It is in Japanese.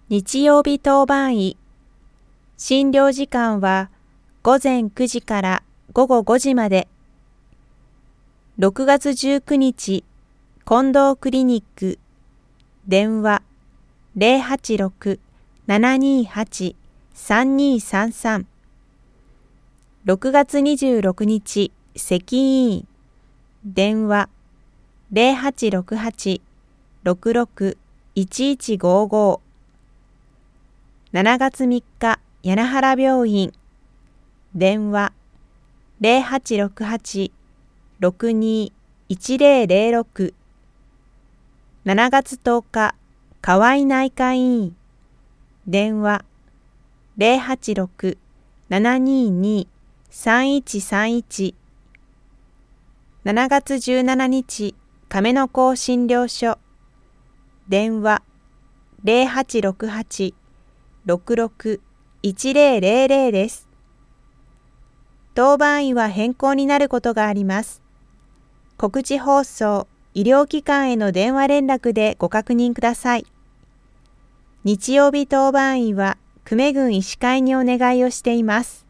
日曜日当番医。診療時間は午前9時から午後5時まで。6月19日、近藤クリニック。電話086-728-3233。6月26日、石医院。電話0868-66-1155。7月3日、柳原病院。電話0868-62-1006。7月10日、河合内科医院。電話086-722-3131。7月17日、亀の甲診療所。電話0868-66-1000です。当番医は変更になることがあります。告知放送、医療機関への電話連絡でご確認ください。日曜日当番医は久米郡医師会にお願いをしています。